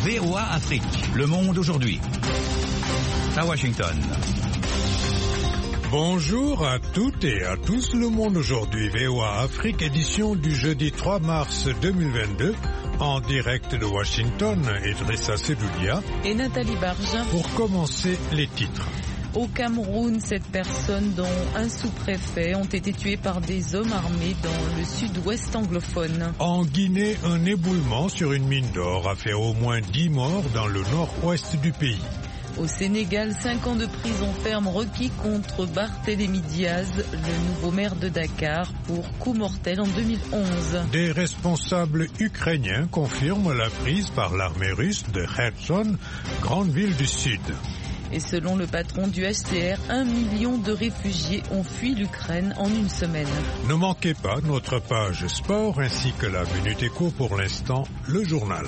VOA Afrique, Le Monde aujourd'hui. À Washington. Bonjour à toutes et à tous, Le Monde aujourd'hui, VOA Afrique, édition du jeudi 3 mars 2022, en direct de Washington, Idrissa Sedoulia et Nathalie Barja. Pour commencer, les titres. Au Cameroun, 7 personnes, dont un sous-préfet, ont été tuées par des hommes armés dans le sud-ouest anglophone. En Guinée, un éboulement sur une mine d'or a fait au moins 10 morts dans le nord-ouest du pays. Au Sénégal, 5 ans de prison ferme requis contre Barthélémy Diaz, le nouveau maire de Dakar, pour coup mortel en 2011. Des responsables ukrainiens confirment la prise par l'armée russe de Kherson, grande ville du sud. Et selon le patron du HCR, 1 million de réfugiés ont fui l'Ukraine en une semaine. Ne manquez pas notre page sport ainsi que la Minute Éco, pour l'instant, le journal.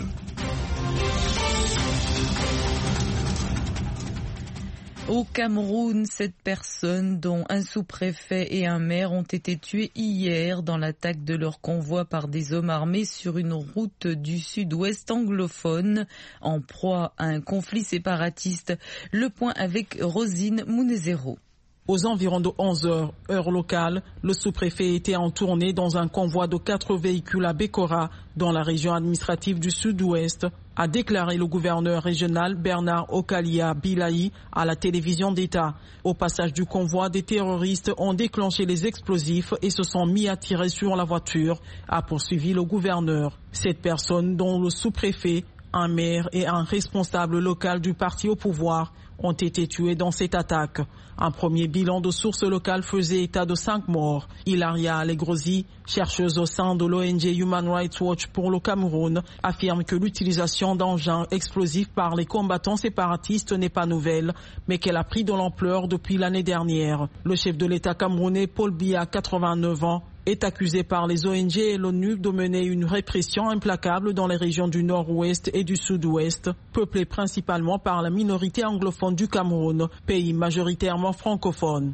Au Cameroun, 7 personnes, dont un sous-préfet et un maire, ont été tuées hier dans l'attaque de leur convoi par des hommes armés sur une route du sud-ouest anglophone, en proie à un conflit séparatiste. Le point avec Rosine Mounezero. Aux environs de 11 heures, heure locale, le sous-préfet était en tournée dans un convoi de 4 véhicules à Bekora, dans la région administrative du sud-ouest, a déclaré le gouverneur régional Bernard Okalia Bilaï à la télévision d'État. Au passage du convoi, des terroristes ont déclenché les explosifs et se sont mis à tirer sur la voiture, a poursuivi le gouverneur. 7 personnes, dont le sous-préfet, un maire et un responsable local du parti au pouvoir, ont été tués dans cette attaque. Un premier bilan de sources locales faisait état de 5 morts. Hilaria Allegrosi, chercheuse au sein de l'ONG Human Rights Watch pour le Cameroun, affirme que l'utilisation d'engins explosifs par les combattants séparatistes n'est pas nouvelle, mais qu'elle a pris de l'ampleur depuis l'année dernière. Le chef de l'État camerounais, Paul Biya, 89 ans, est accusé par les ONG et l'ONU de mener une répression implacable dans les régions du nord-ouest et du sud-ouest, peuplées principalement par la minorité anglophone du Cameroun, pays majoritairement francophone.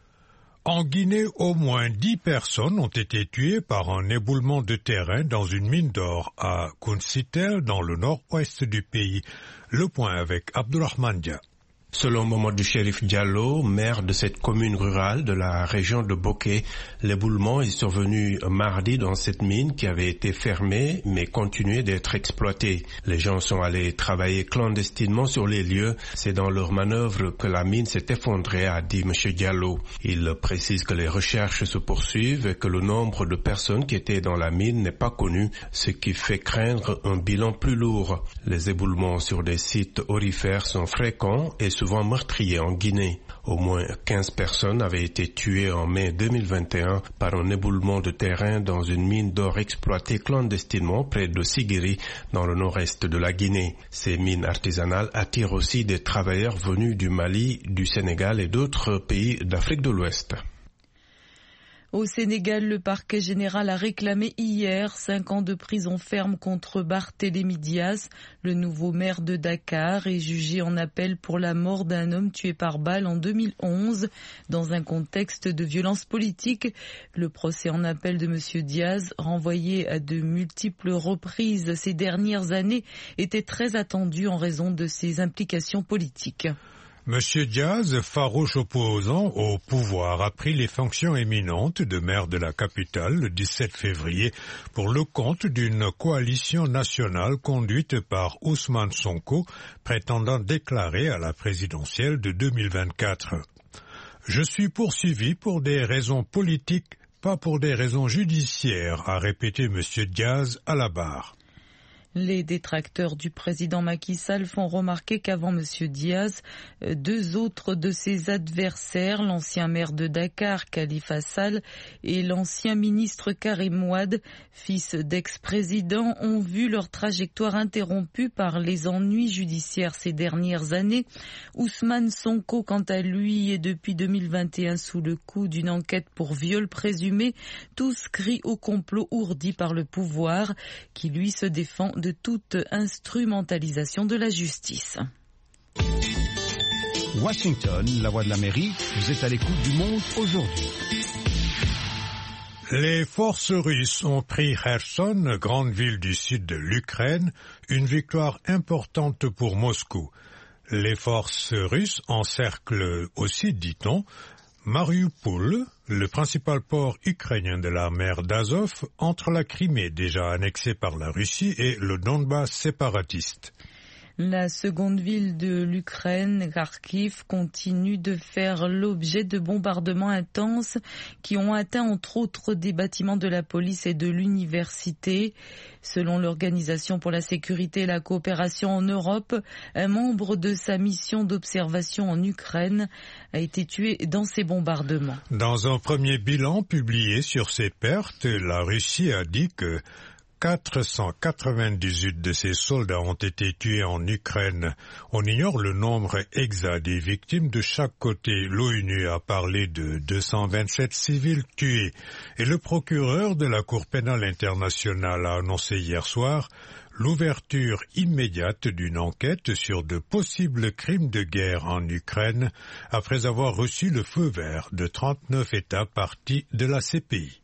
En Guinée, au moins 10 personnes ont été tuées par un éboulement de terrain dans une mine d'or à Kunsitel, dans le nord-ouest du pays. Le point avec Abdourahmane Dia. Selon Mamadou Chérif Diallo, maire de cette commune rurale de la région de Boké, l'éboulement est survenu mardi dans cette mine qui avait été fermée mais continuait d'être exploitée. Les gens sont allés travailler clandestinement sur les lieux. C'est dans leur manœuvre que la mine s'est effondrée, a dit M. Diallo. Il précise que les recherches se poursuivent et que le nombre de personnes qui étaient dans la mine n'est pas connu, ce qui fait craindre un bilan plus lourd. Les éboulements sur des sites aurifères sont fréquents et souvent meurtriers en Guinée. Au moins 15 personnes avaient été tuées en mai 2021 par un éboulement de terrain dans une mine d'or exploitée clandestinement près de Sigiri, dans le nord-est de la Guinée. Ces mines artisanales attirent aussi des travailleurs venus du Mali, du Sénégal et d'autres pays d'Afrique de l'Ouest. Au Sénégal, le parquet général a réclamé hier 5 ans de prison ferme contre Barthélémy Diaz, le nouveau maire de Dakar, et jugé en appel pour la mort d'un homme tué par balle en 2011 dans un contexte de violence politique. Le procès en appel de M. Diaz, renvoyé à de multiples reprises ces dernières années, était très attendu en raison de ses implications politiques. Monsieur Diaz, farouche opposant au pouvoir, a pris les fonctions éminentes de maire de la capitale le 17 février pour le compte d'une coalition nationale conduite par Ousmane Sonko, prétendant déclarer à la présidentielle de 2024. Je suis poursuivi pour des raisons politiques, pas pour des raisons judiciaires, a répété Monsieur Diaz à la barre. Les détracteurs du président Macky Sall font remarquer qu'avant M. Diaz, 2 autres de ses adversaires, l'ancien maire de Dakar, Khalifa Sall, et l'ancien ministre Karim Wade, fils d'ex-président, ont vu leur trajectoire interrompue par les ennuis judiciaires ces dernières années. Ousmane Sonko, quant à lui, est depuis 2021 sous le coup d'une enquête pour viol présumé. Tous crient au complot ourdi par le pouvoir, qui lui se défend de toute instrumentalisation de la justice. Washington, la voix de l'Amérique, vous êtes à l'écoute du Monde aujourd'hui. Les forces russes ont pris Kherson, grande ville du sud de l'Ukraine, une victoire importante pour Moscou. Les forces russes encerclent aussi, dit-on, Mariupol, le principal port ukrainien de la mer d'Azov, entre la Crimée déjà annexée par la Russie et le Donbass séparatiste. La seconde ville de l'Ukraine, Kharkiv, continue de faire l'objet de bombardements intenses qui ont atteint entre autres des bâtiments de la police et de l'université. Selon l'Organisation pour la sécurité et la coopération en Europe, un membre de sa mission d'observation en Ukraine a été tué dans ces bombardements. Dans un premier bilan publié sur ces pertes, la Russie a dit que 498 de ses soldats ont été tués en Ukraine. On ignore le nombre exact des victimes de chaque côté. L'ONU a parlé de 227 civils tués. Et le procureur de la Cour pénale internationale a annoncé hier soir l'ouverture immédiate d'une enquête sur de possibles crimes de guerre en Ukraine après avoir reçu le feu vert de 39 États parties de la CPI.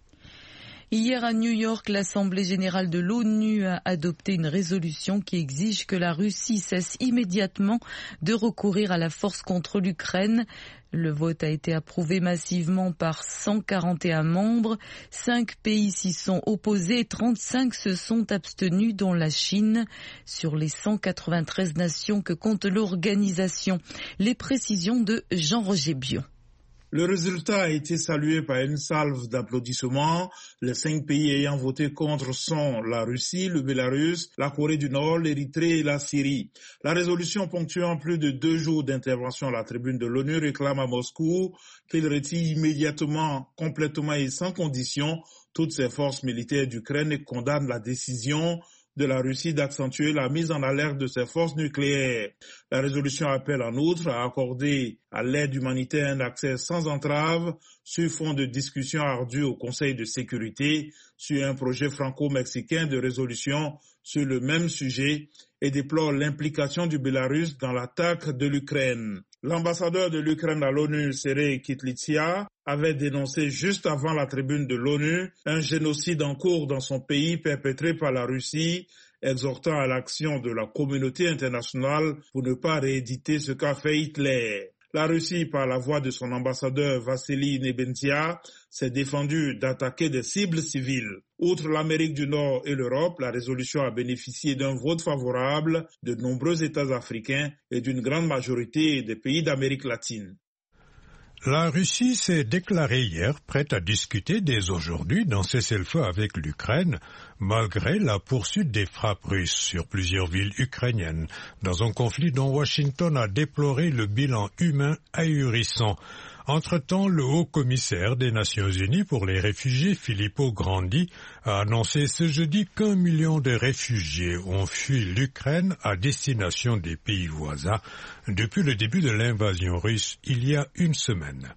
Hier à New York, l'Assemblée générale de l'ONU a adopté une résolution qui exige que la Russie cesse immédiatement de recourir à la force contre l'Ukraine. Le vote a été approuvé massivement par 141 membres. 5 pays s'y sont opposés et 35 se sont abstenus, dont la Chine, sur les 193 nations que compte l'organisation. Les précisions de Jean-Roger Biot. Le résultat a été salué par une salve d'applaudissements. Les 5 pays ayant voté contre sont la Russie, le Bélarus, la Corée du Nord, l'Érythrée et la Syrie. La résolution ponctuant plus de 2 jours d'intervention à la tribune de l'ONU réclame à Moscou qu'il retire immédiatement, complètement et sans condition toutes ses forces militaires d'Ukraine et condamne la décision de la Russie d'accentuer la mise en alerte de ses forces nucléaires. La résolution appelle en outre à accorder à l'aide humanitaire un accès sans entrave sur fond de discussions ardues au Conseil de sécurité sur un projet franco-mexicain de résolution sur le même sujet et déplore l'implication du Bélarus dans l'attaque de l'Ukraine. L'ambassadeur de l'Ukraine à l'ONU, Sergei Kislitsia, avait dénoncé juste avant la tribune de l'ONU un génocide en cours dans son pays perpétré par la Russie, exhortant à l'action de la communauté internationale pour ne pas rééditer ce qu'a fait Hitler. La Russie, par la voix de son ambassadeur Vassili Nebenzia, s'est défendue d'attaquer des cibles civiles. Outre l'Amérique du Nord et l'Europe, la résolution a bénéficié d'un vote favorable de nombreux États africains et d'une grande majorité des pays d'Amérique latine. La Russie s'est déclarée hier prête à discuter dès aujourd'hui d'un cessez-le-feu avec l'Ukraine, malgré la poursuite des frappes russes sur plusieurs villes ukrainiennes, dans un conflit dont Washington a déploré le bilan humain ahurissant. Entre-temps, le haut-commissaire des Nations Unies pour les réfugiés, Filippo Grandi, a annoncé ce jeudi qu'1 million de réfugiés ont fui l'Ukraine à destination des pays voisins depuis le début de l'invasion russe il y a une semaine.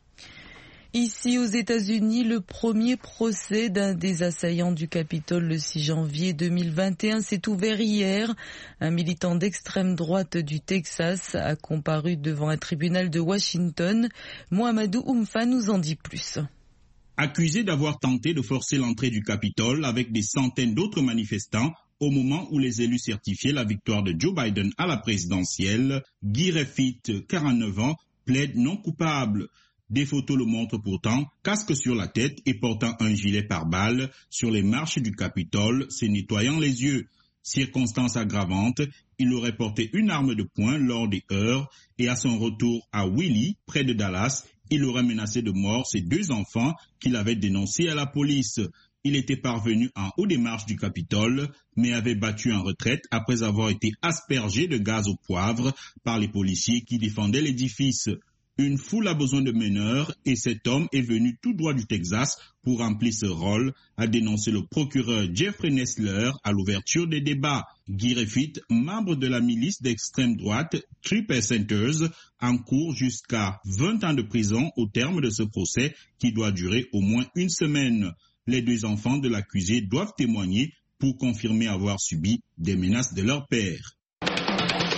Ici aux États-Unis, le premier procès d'un des assaillants du Capitole le 6 janvier 2021 s'est ouvert hier. Un militant d'extrême droite du Texas a comparu devant un tribunal de Washington. Mohamedou Oumfa nous en dit plus. Accusé d'avoir tenté de forcer l'entrée du Capitole avec des centaines d'autres manifestants au moment où les élus certifiaient la victoire de Joe Biden à la présidentielle, Guy Reffitt, 49 ans, plaide non coupable. Des photos le montrent pourtant, casque sur la tête et portant un gilet pare-balles sur les marches du Capitole, se nettoyant les yeux. Circonstance aggravante, il aurait porté une arme de poing lors des heurts et à son retour à Willie, près de Dallas, il aurait menacé de mort ses 2 enfants qu'il avait dénoncés à la police. Il était parvenu en haut des marches du Capitole, mais avait battu en retraite après avoir été aspergé de gaz au poivre par les policiers qui défendaient l'édifice. Une foule a besoin de meneurs et cet homme est venu tout droit du Texas pour remplir ce rôle, a dénoncé le procureur Jeffrey Nestler à l'ouverture des débats. Guy Reffitt, membre de la milice d'extrême droite Triple Centers, encourt jusqu'à 20 ans de prison au terme de ce procès qui doit durer au moins une semaine. Les 2 enfants de l'accusé doivent témoigner pour confirmer avoir subi des menaces de leur père.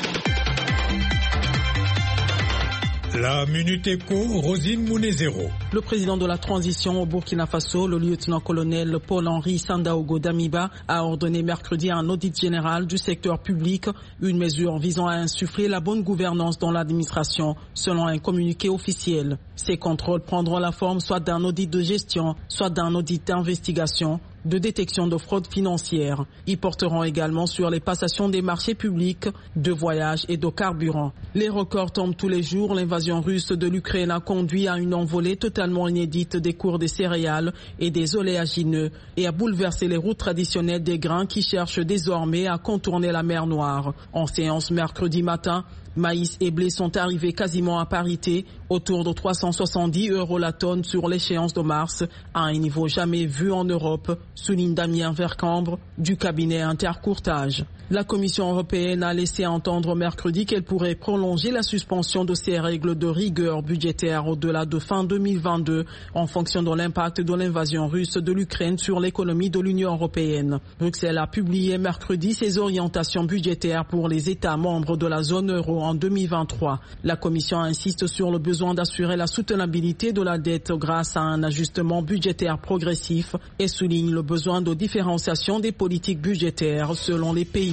La Minute Éco, Rosine Mounezero. Le président de la transition au Burkina Faso, le lieutenant-colonel Paul-Henri Sandaogo Damiba, a ordonné mercredi un audit général du secteur public, une mesure visant à insuffler la bonne gouvernance dans l'administration, selon un communiqué officiel. Ces contrôles prendront la forme soit d'un audit de gestion, soit d'un audit d'investigation, de détection de fraude financière. Ils porteront également sur les passations des marchés publics, de voyages et de carburant. Les records tombent tous les jours. L'invasion russe de l'Ukraine a conduit à une envolée totalement inédite des cours des céréales et des oléagineux et a bouleversé les routes traditionnelles des grains qui cherchent désormais à contourner la mer Noire. En séance mercredi matin, maïs et blé sont arrivés quasiment à parité, autour de 370 € la tonne sur l'échéance de mars, à un niveau jamais vu en Europe, souligne Damien Vercambre du cabinet Intercourtage. La Commission européenne a laissé entendre mercredi qu'elle pourrait prolonger la suspension de ses règles de rigueur budgétaire au-delà de fin 2022 en fonction de l'impact de l'invasion russe de l'Ukraine sur l'économie de l'Union européenne. Bruxelles a publié mercredi ses orientations budgétaires pour les États membres de la zone euro en 2023. La Commission insiste sur le besoin d'assurer la soutenabilité de la dette grâce à un ajustement budgétaire progressif et souligne le besoin de différenciation des politiques budgétaires selon les pays.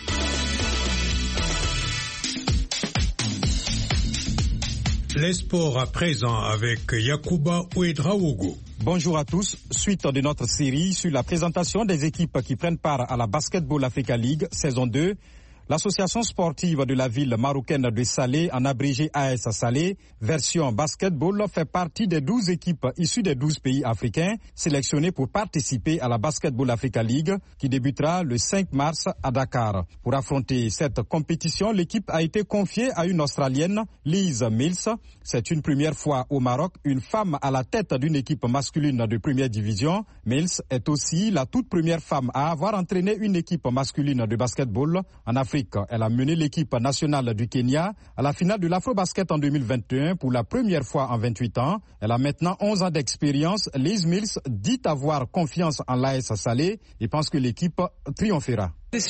Les sports à présent avec Yacouba Ouedraogo. Bonjour à tous. Suite de notre série sur la présentation des équipes qui prennent part à la Basketball Africa League saison 2, l'association sportive de la ville marocaine de Salé, en abrégé AS Salé, version basketball, fait partie des 12 équipes issues des 12 pays africains sélectionnées pour participer à la Basketball Africa League qui débutera le 5 mars à Dakar. Pour affronter cette compétition, l'équipe a été confiée à une Australienne, Liz Mills. C'est une première fois au Maroc, une femme à la tête d'une équipe masculine de première division. Mills est aussi la toute première femme à avoir entraîné une équipe masculine de basketball en Afrique. Elle a mené l'équipe nationale du Kenya à la finale de l'Afrobasket en 2021 pour la première fois en 28 ans. Elle a maintenant 11 ans d'expérience. Liz Mills dit avoir confiance en l'AS Salé et pense que l'équipe triomphera.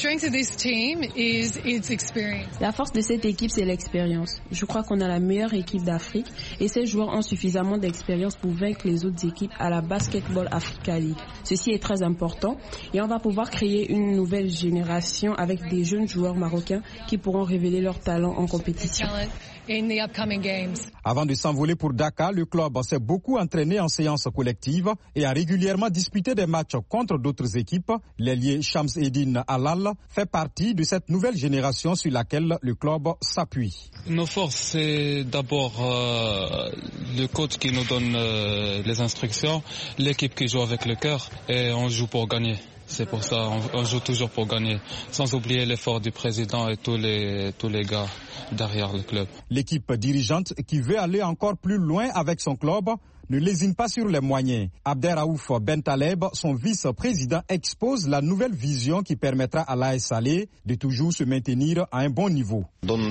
La force de cette équipe, c'est l'expérience. Je crois qu'on a la meilleure équipe d'Afrique et ces joueurs ont suffisamment d'expérience pour vaincre les autres équipes à la Basketball Africa League. Ceci est très important et on va pouvoir créer une nouvelle génération avec des jeunes joueurs marocains qui pourront révéler leur talent en compétition. Avant de s'envoler pour Dakar, le club s'est beaucoup entraîné en séance collective et a régulièrement disputé des matchs contre d'autres équipes. L'ailier Shams Eddine Alal fait partie de cette nouvelle génération sur laquelle le club s'appuie. Nos forces, c'est d'abord le coach qui nous donne les instructions, l'équipe qui joue avec le cœur et on joue pour gagner. C'est pour ça on joue toujours pour gagner, sans oublier l'effort du président et tous les gars derrière le club. L'équipe dirigeante qui veut aller encore plus loin avec son club ne lésine pas sur les moyens. Abderraouf Bentaleb, son vice-président, expose la nouvelle vision qui permettra à l'AS Salé de toujours se maintenir à un bon niveau. On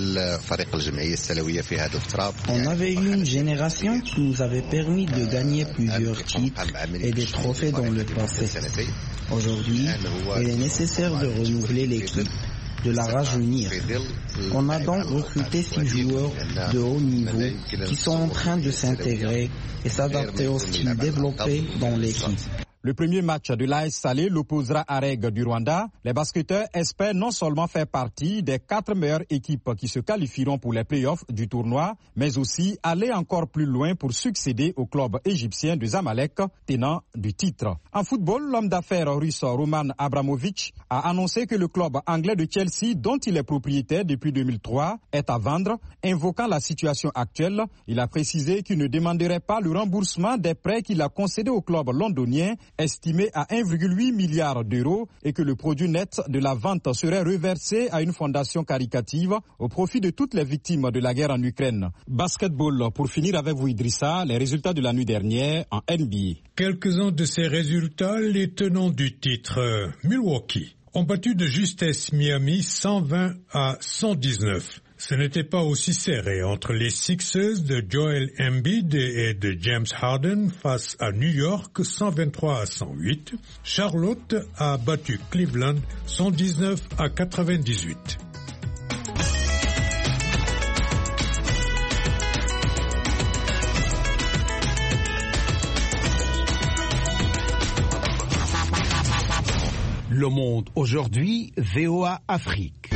avait eu une génération qui nous avait permis de gagner plusieurs titres et des trophées dans le passé. Aujourd'hui, il est nécessaire de renouveler l'équipe, de la rajeunir. On a donc recruté 6 joueurs de haut niveau qui sont en train de s'intégrer et s'adapter au style développé dans l'équipe. Le premier match de l'AS Salé l'opposera à Reg du Rwanda. Les basketteurs espèrent non seulement faire partie des 4 meilleures équipes qui se qualifieront pour les playoffs du tournoi, mais aussi aller encore plus loin pour succéder au club égyptien de Zamalek, tenant du titre. En football, l'homme d'affaires russe Roman Abramovich a annoncé que le club anglais de Chelsea, dont il est propriétaire depuis 2003, est à vendre. Invoquant la situation actuelle, il a précisé qu'il ne demanderait pas le remboursement des prêts qu'il a concédés au club londonien, estimé à 1,8 milliard d'euros, et que le produit net de la vente serait reversé à une fondation caritative au profit de toutes les victimes de la guerre en Ukraine. Basketball, pour finir avec vous Idrissa, les résultats de la nuit dernière en NBA. Quelques-uns de ces résultats, les tenants du titre. Milwaukee ont battu de justesse Miami 120-119. Ce n'était pas aussi serré entre les Sixers de Joel Embiid et de James Harden face à New York 123-108. Charlotte a battu Cleveland 119-98. Le Monde aujourd'hui, VOA Afrique.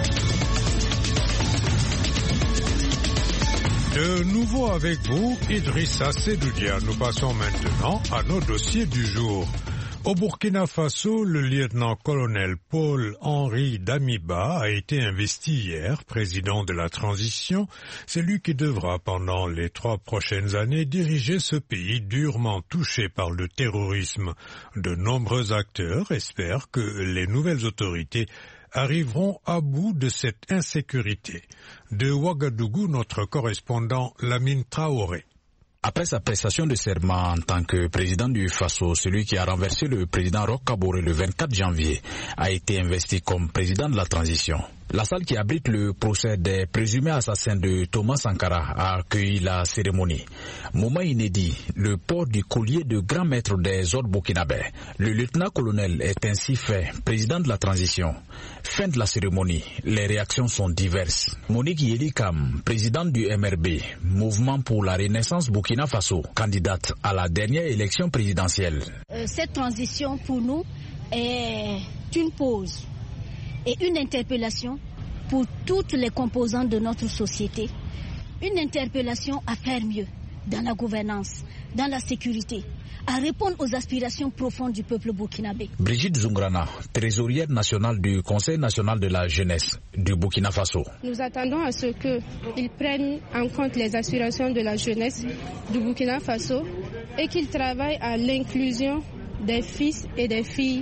De nouveau avec vous, Idrissa Sedoudia. Nous passons maintenant à nos dossiers du jour. Au Burkina Faso, le lieutenant-colonel Paul-Henri Damiba a été investi hier président de la transition. C'est lui qui devra, pendant les 3 prochaines années, diriger ce pays durement touché par le terrorisme. De nombreux acteurs espèrent que les nouvelles autorités arriveront à bout de cette insécurité. De Ouagadougou, notre correspondant Lamine Traoré. Après sa prestation de serment en tant que président du Faso, celui qui a renversé le président Roch Kaboré le 24 janvier a été investi comme président de la transition. La salle qui abrite le procès des présumés assassins de Thomas Sankara a accueilli la cérémonie. Moment inédit, le port du collier de grand maître des ordres burkinabés. Le lieutenant-colonel est ainsi fait président de la transition. Fin de la cérémonie, les réactions sont diverses. Monique Yelikam, présidente du MRB, Mouvement pour la Renaissance Burkina Faso, candidate à la dernière élection présidentielle. Cette transition pour nous est une pause et une interpellation pour toutes les composantes de notre société. Une interpellation à faire mieux dans la gouvernance, dans la sécurité, à répondre aux aspirations profondes du peuple burkinabé. Brigitte Zungrana, trésorière nationale du Conseil national de la jeunesse du Burkina Faso. Nous attendons à ce qu'ils prennent en compte les aspirations de la jeunesse du Burkina Faso et qu'ils travaillent à l'inclusion des fils et des filles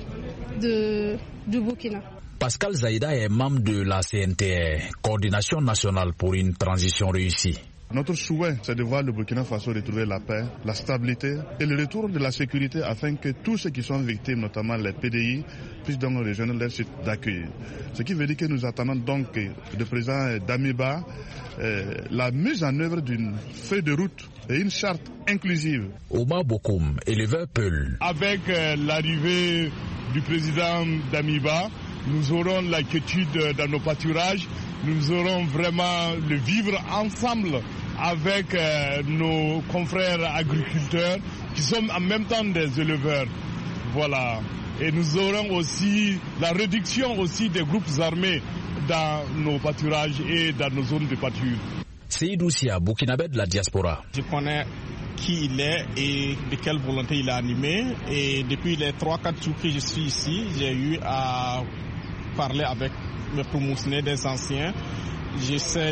du Burkina. Pascal Zaïda est membre de la CNTR, Coordination nationale pour une transition réussie. Notre souhait, c'est de voir le Burkina Faso retrouver la paix, la stabilité et le retour de la sécurité afin que tous ceux qui sont victimes, notamment les PDI, puissent donc rejoindre leur site d'accueil. Ce qui veut dire que nous attendons donc du président Damiba la mise en œuvre d'une feuille de route et une charte inclusive. Omar Bokoum, éleveur Peul. Avec l'arrivée du président Damiba, nous aurons l'inquiétude dans nos pâturages, nous aurons vraiment le vivre ensemble avec nos confrères agriculteurs qui sont en même temps des éleveurs. Voilà. Et nous aurons aussi la réduction aussi des groupes armés dans nos pâturages et dans nos zones de pâture. Seydou Sia, burkinabé de la diaspora. Je connais qui il est et de quelle volonté il a animé. Et depuis les 3-4 jours que je suis ici, j'ai eu à parler avec mes promotionnés des anciens. Je sais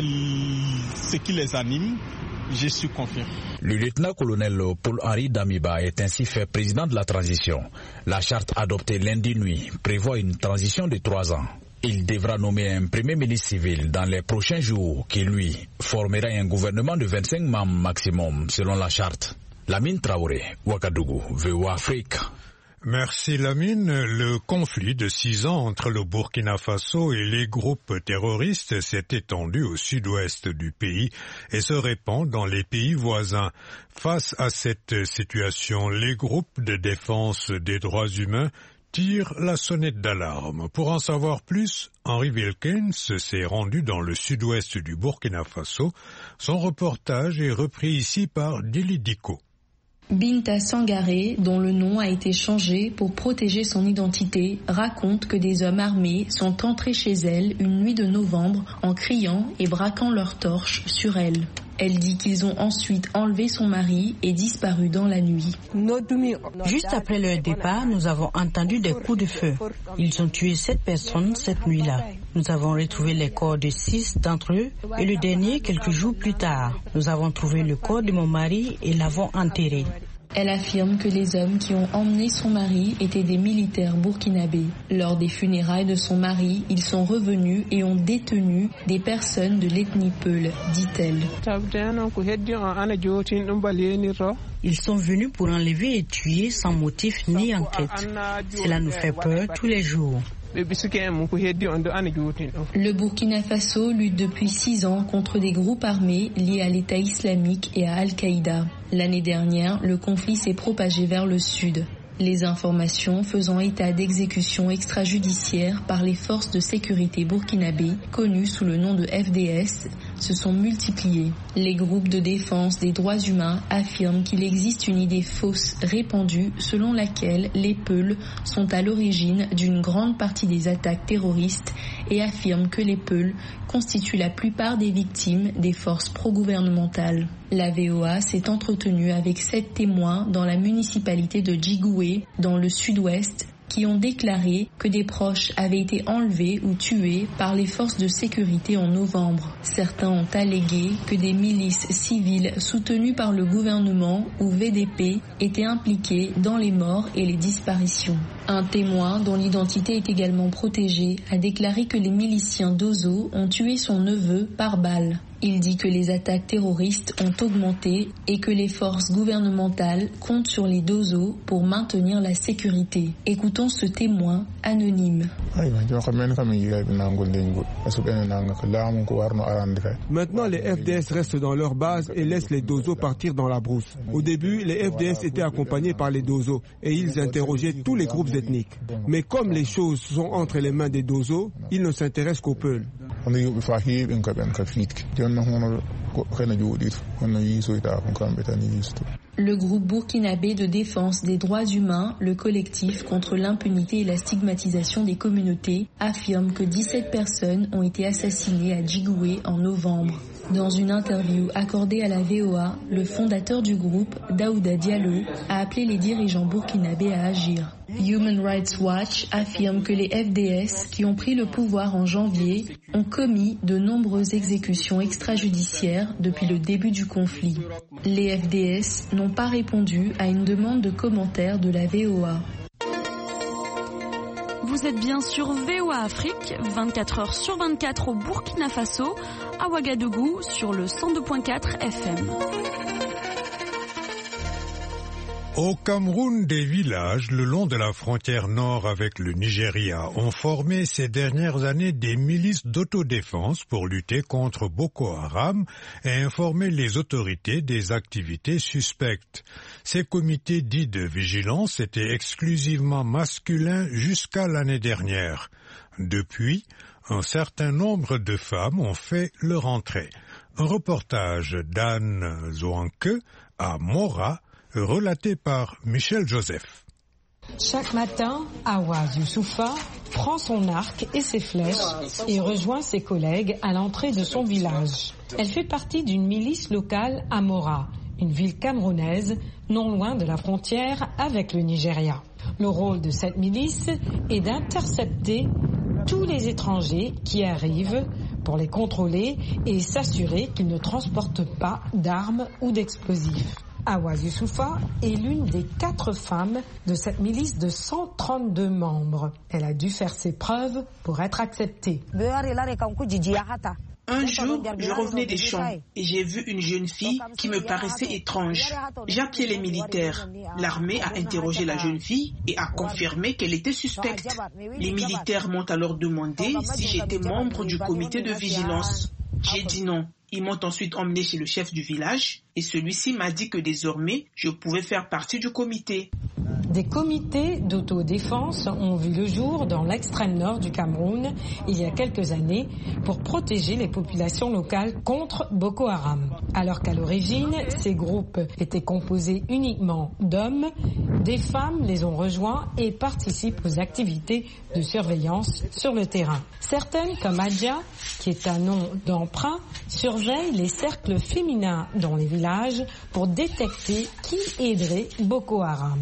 ce qui les anime. Je suis confiant. Le lieutenant-colonel Paul-Henri Damiba est ainsi fait président de la transition. La charte adoptée lundi nuit prévoit une transition de 3 ans. Il devra nommer un premier ministre civil dans les prochains jours qui, lui, formera un gouvernement de 25 membres maximum selon la charte. Lamine Traoré, Ouagadougou, VOA Afrique. Merci Lamine. Le conflit de 6 ans entre le Burkina Faso et les groupes terroristes s'est étendu au sud-ouest du pays et se répand dans les pays voisins. Face à cette situation, les groupes de défense des droits humains tirent la sonnette d'alarme. Pour en savoir plus, Henri Wilkins s'est rendu dans le sud-ouest du Burkina Faso. Son reportage est repris ici par Dili Diko. Binta Sangaré, dont le nom a été changé pour protéger son identité, raconte que des hommes armés sont entrés chez elle une nuit de novembre en criant et braquant leurs torches sur elle. Elle dit qu'ils ont ensuite enlevé son mari et disparu dans la nuit. Juste après leur départ, nous avons entendu des coups de feu. Ils ont tué 7 personnes cette nuit-là. Nous avons retrouvé les corps de 6 d'entre eux et le dernier quelques jours plus tard. Nous avons trouvé le corps de mon mari et l'avons enterré. Elle affirme que les hommes qui ont emmené son mari étaient des militaires burkinabés. Lors des funérailles de son mari, ils sont revenus et ont détenu des personnes de l'ethnie Peul, dit-elle. Ils sont venus pour enlever et tuer sans motif ni enquête. Cela nous fait peur tous les jours. Le Burkina Faso lutte depuis 6 ans contre des groupes armés liés à l'État islamique et à Al-Qaïda. L'année dernière, le conflit s'est propagé vers le sud. Les informations faisant état d'exécutions extrajudiciaires par les forces de sécurité burkinabées, connues sous le nom de FDS, se sont multipliés. Les groupes de défense des droits humains affirment qu'il existe une idée fausse répandue selon laquelle les Peuls sont à l'origine d'une grande partie des attaques terroristes et affirment que les Peuls constituent la plupart des victimes des forces pro-gouvernementales. La VOA s'est entretenue avec 7 témoins dans la municipalité de Djigoué, dans le sud-ouest, qui ont déclaré que des proches avaient été enlevés ou tués par les forces de sécurité en novembre. Certains ont allégué que des milices civiles soutenues par le gouvernement ou VDP étaient impliquées dans les morts et les disparitions. Un témoin, dont l'identité est également protégée, a déclaré que les miliciens d'Ozo ont tué son neveu par balle. Il dit que les attaques terroristes ont augmenté et que les forces gouvernementales comptent sur les Dozo pour maintenir la sécurité. Écoutons ce témoin anonyme. Maintenant, les FDS restent dans leur base et laissent les Dozo partir dans la brousse. Au début, les FDS étaient accompagnés par les Dozo et ils interrogeaient tous les groupes ethniques. Mais comme les choses sont entre les mains des Dozo, ils ne s'intéressent qu'aux Peuls. Le groupe burkinabé de défense des droits humains, le collectif contre l'impunité et la stigmatisation des communautés, affirme que 17 personnes ont été assassinées à Djigoué en novembre. Dans une interview accordée à la VOA, le fondateur du groupe, Daouda Diallo, a appelé les dirigeants burkinabés à agir. Human Rights Watch affirme que les FDS, qui ont pris le pouvoir en janvier, ont commis de nombreuses exécutions extrajudiciaires depuis le début du conflit. Les FDS n'ont pas répondu à une demande de commentaire de la VOA. Vous êtes bien sur VOA Afrique, 24 heures sur 24 au Burkina Faso, à Ouagadougou sur le 102.4 FM. Au Cameroun, des villages le long de la frontière nord avec le Nigeria ont formé ces dernières années des milices d'autodéfense pour lutter contre Boko Haram et informer les autorités des activités suspectes. Ces comités dits de vigilance étaient exclusivement masculins jusqu'à l'année dernière. Depuis, un certain nombre de femmes ont fait leur entrée. Un reportage d'Anne Zoanke à Mora, relaté par Michel Joseph. Chaque matin, Awaz Youssoufa prend son arc et ses flèches et rejoint ses collègues à l'entrée de son village. Elle fait partie d'une milice locale à Mora, une ville camerounaise non loin de la frontière avec le Nigeria. Le rôle de cette milice est d'intercepter tous les étrangers qui arrivent pour les contrôler et s'assurer qu'ils ne transportent pas d'armes ou d'explosifs. Awaz Youssoufa est l'une des 4 femmes de cette milice de 132 membres. Elle a dû faire ses preuves pour être acceptée. Un jour, je revenais des champs et j'ai vu une jeune fille qui me paraissait étrange. J'ai appelé les militaires. L'armée a interrogé la jeune fille et a confirmé qu'elle était suspecte. Les militaires m'ont alors demandé si j'étais membre du comité de vigilance. J'ai dit non. Ils m'ont ensuite emmené chez le chef du village et celui-ci m'a dit que désormais, je pouvais faire partie du comité. Des comités d'autodéfense ont vu le jour dans l'extrême nord du Cameroun il y a quelques années pour protéger les populations locales contre Boko Haram. Alors qu'à l'origine, ces groupes étaient composés uniquement d'hommes, des femmes les ont rejoints et participent aux activités de surveillance sur le terrain. Certaines, comme Adja, qui est un nom d'emprunt, surveillent les cercles féminins dans les villages pour détecter qui aiderait Boko Haram.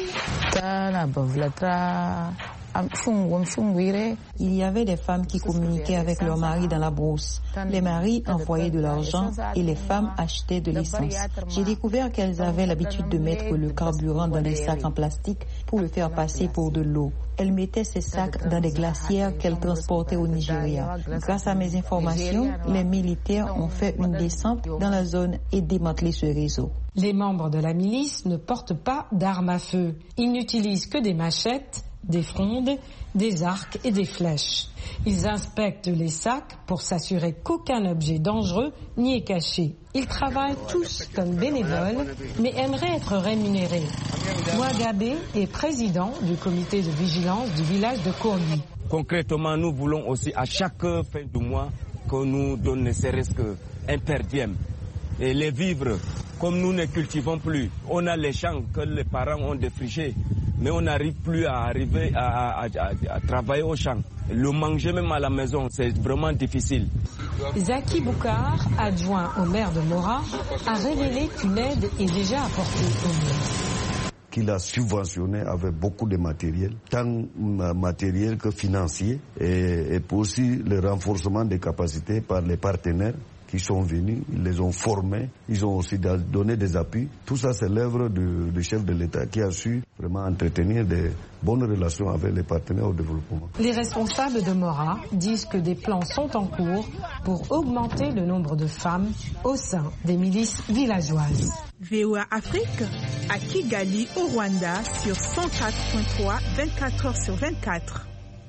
Il y avait des femmes qui communiquaient avec leurs maris dans la brousse. Les maris envoyaient de l'argent et les femmes achetaient de l'essence. J'ai découvert qu'elles avaient l'habitude de mettre le carburant dans des sacs en plastique pour le faire passer pour de l'eau. Elles mettaient ces sacs dans des glacières qu'elles transportaient au Nigeria. Grâce à mes informations, les militaires ont fait une descente dans la zone et démantelé ce réseau. Les membres de la milice ne portent pas d'armes à feu. Ils n'utilisent que des machettes, des frondes, des arcs et des flèches. Ils inspectent les sacs pour s'assurer qu'aucun objet dangereux n'y est caché. Ils travaillent tous comme bénévoles, mais aimeraient être rémunérés. Ouagabé est président du comité de vigilance du village de Kourgui. Concrètement, nous voulons aussi à chaque fin de mois qu'on nous donne ne serait-ce que un per diem. Et les vivres, comme nous ne cultivons plus, on a les champs que les parents ont défrichés, mais on n'arrive plus à travailler au champ. Le manger même à la maison, c'est vraiment difficile. Zaki Boukar, adjoint au maire de Mora, a révélé qu'une aide est déjà apportée au maire. Qu'il a subventionné avec beaucoup de matériel, tant matériel que financier, et aussi le renforcement des capacités par les partenaires qui sont venus, ils les ont formés, ils ont aussi donné des appuis. Tout ça, c'est l'œuvre du chef de l'État qui a su vraiment entretenir des bonnes relations avec les partenaires au développement. Les responsables de Mora disent que des plans sont en cours pour augmenter le nombre de femmes au sein des milices villageoises. VOA Afrique à Kigali au Rwanda sur 104.3, 24 heures sur 24.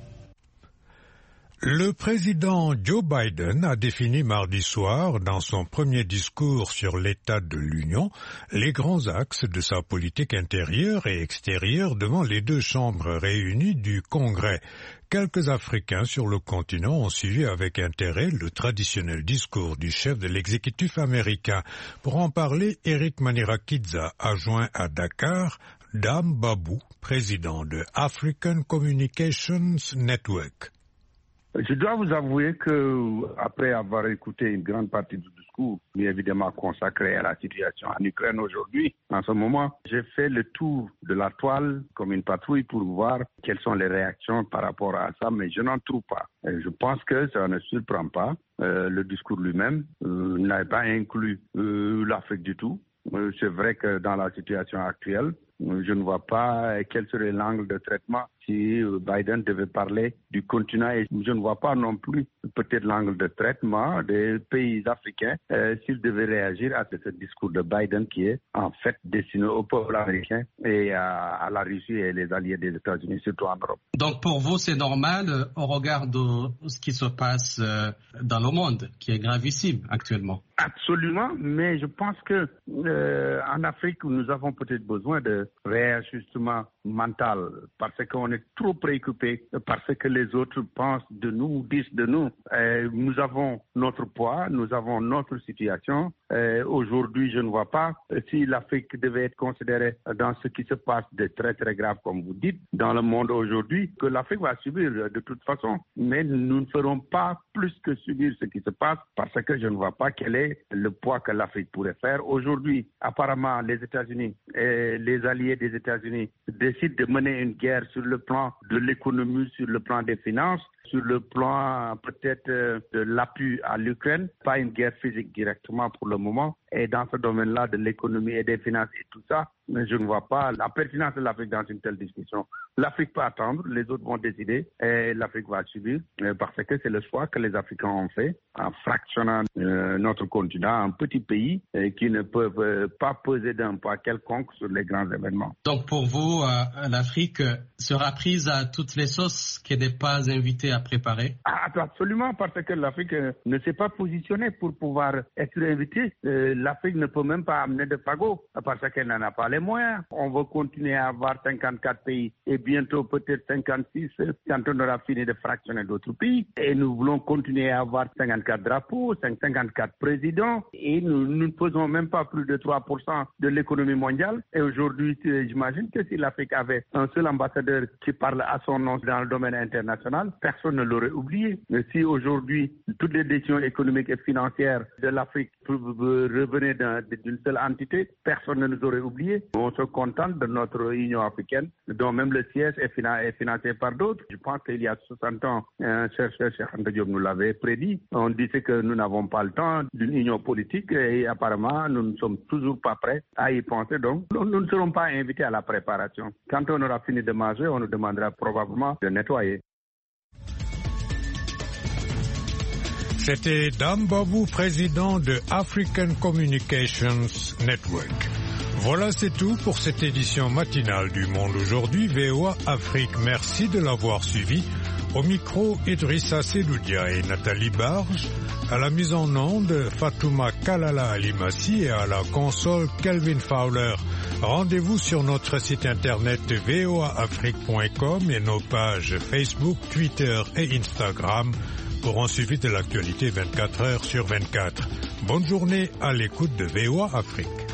Le président Joe Biden a défini mardi soir, dans son premier discours sur l'état de l'Union, les grands axes de sa politique intérieure et extérieure devant les deux chambres réunies du Congrès. Quelques Africains sur le continent ont suivi avec intérêt le traditionnel discours du chef de l'exécutif américain. Pour en parler, Eric Manirakidza a joint à Dakar Dame Babou, président de African Communications Network. Je dois vous avouer que, après avoir écouté une grande partie du discours, évidemment consacré à la situation en Ukraine aujourd'hui, en ce moment, j'ai fait le tour de la toile comme une patrouille pour voir quelles sont les réactions par rapport à ça, mais je n'en trouve pas. Et je pense que ça ne surprend pas. Le discours lui-même n'a pas inclus l'Afrique du tout. C'est vrai que dans la situation actuelle, je ne vois pas quel serait l'angle de traitement si Biden devait parler du continent. Et je ne vois pas non plus peut-être l'angle de traitement des pays africains s'ils devaient réagir à ce discours de Biden qui est en fait destiné au peuple américain et à la Russie et les alliés des États-Unis, surtout en Europe. Donc pour vous, c'est normal au regard de ce qui se passe dans le monde, qui est gravissime actuellement? Absolument, mais je pense que en Afrique, nous avons peut-être besoin de réajustement mental parce qu'on est trop préoccupé par ce que les autres pensent de nous, disent de nous. Nous avons notre poids, nous avons notre situation. Aujourd'hui, je ne vois pas si l'Afrique devait être considérée dans ce qui se passe de très très grave, comme vous dites, dans le monde aujourd'hui, que l'Afrique va subir de toute façon. Mais nous ne ferons pas plus que subir ce qui se passe parce que je ne vois pas quel est le poids que l'Afrique pourrait faire. Aujourd'hui, apparemment, les États-Unis et les alliés des États-Unis décident de mener une guerre sur le plan de l'économie, sur le plan des finances, sur le plan peut-être de l'appui à l'Ukraine, pas une guerre physique directement pour le moment. Et dans ce domaine-là de l'économie et des finances et tout ça, mais je ne vois pas la pertinence de l'Afrique dans une telle discussion. L'Afrique peut attendre, les autres vont décider et l'Afrique va subir parce que c'est le choix que les Africains ont fait en fractionnant notre continent en petits pays qui ne peuvent pas peser d'un poids quelconque sur les grands événements. Donc pour vous, l'Afrique sera prise à toutes les sauces qui n'est pas invitée à préparer? Absolument, parce que l'Afrique ne s'est pas positionnée pour pouvoir être invitée. L'Afrique ne peut même pas amener de fagots parce qu'elle n'en a pas les moyens. On veut continuer à avoir 54 pays et bientôt peut-être 56 quand on aura fini de fractionner d'autres pays. Et nous voulons continuer à avoir 54 drapeaux, 54 présidents et nous ne faisons même pas plus de 3% de l'économie mondiale. Et aujourd'hui, j'imagine que si l'Afrique avait un seul ambassadeur qui parle à son nom dans le domaine international, personne ne l'aurait oublié. Mais si aujourd'hui, toutes les décisions économiques et financières de l'Afrique peuvent revenir d'une seule entité, personne ne nous aurait oublié. On se contente de notre Union africaine, dont même le siège est financé par d'autres. Je pense qu'il y a 60 ans, un chercheur, Cheikh Anta Diop, nous l'avait prédit. On disait que nous n'avons pas le temps d'une union politique et apparemment, nous ne sommes toujours pas prêts à y penser. Donc, nous ne serons pas invités à la préparation. Quand on aura fini de manger, on nous demandera probablement de nettoyer. C'était Dame Babou, président de African Communications Network. Voilà, c'est tout pour cette édition matinale du Monde aujourd'hui, VOA Afrique. Merci de l'avoir suivi. Au micro, Idrissa Sedoudia et Nathalie Barge. À la mise en onde, Fatouma Kalala Alimassi et à la console, Kelvin Fowler. Rendez-vous sur notre site internet voaafrique.com et nos pages Facebook, Twitter et Instagram pour un suivi de l'actualité 24 heures sur 24. Bonne journée à l'écoute de VOA Afrique.